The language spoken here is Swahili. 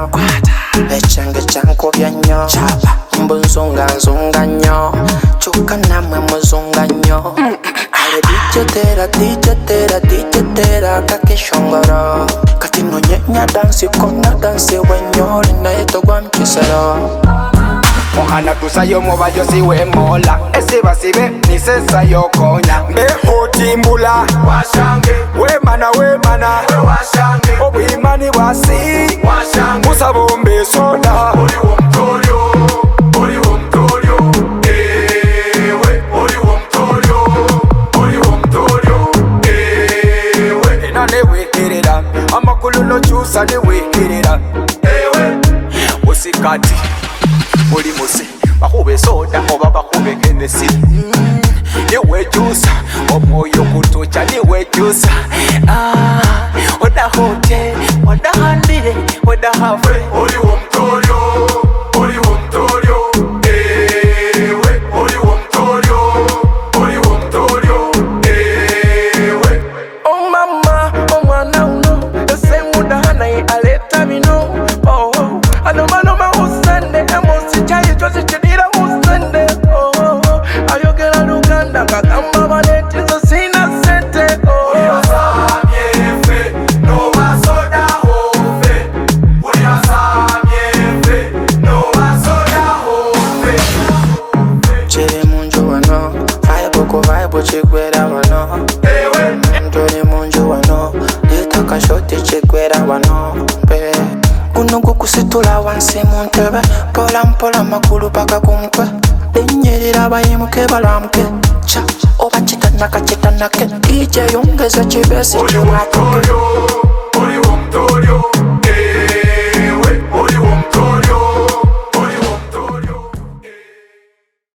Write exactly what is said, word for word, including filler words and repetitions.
nyo echenge chanko byanyo mbunzunga nzunga nyo chuka namwe muzunga nyo ale dijetera dijetera dijetera kakishongoro kati no nyenya dansi kona dansi wenyo linaito kwa mchisero Mohana tusayo mobayo siwe mola ese basibe ni sesa yokonya mbe hotimbula washange we mana we mana we washange obimani wasi washange musabombe soda oli womtolyo oli womtolyo ewe oli womtolyo oli womtolyo ewe enane wekerera amakulu no chusa ne wekerera ewe usikati Oli musi, bakube soda oba bakube Hennessy mm, niwe juice, omwoyo kutocha niwe juice ah, oda hote, oda handire, oda hafe Oli womtolyo, oli womtolyo ewe, oli womtolyo, oli womtolyo ewe Oh mama, oh mwana uno ese muda hanai aleta mino Oh, oh, anoma noma usende Emosi chayi chosi chidira usende Oh, oh, oh, ayogela luganda Kakamba maneti zo sina sente Oh, Uli asamyefe, no masoda hofe Uli asamyefe, no masoda hofe chiri munju wano Vibe ko vibe chikwera wano Ewe Ndori munju wano Leta kashoti chikwera wano Be Kunugu kusitula wansi muntebe Pola mpola makulu paka kumkwe Linyirira bayimuke balamke Cha oba chitanaka chitanake D J yongeza chibesi Oli chiwatuke womtolyo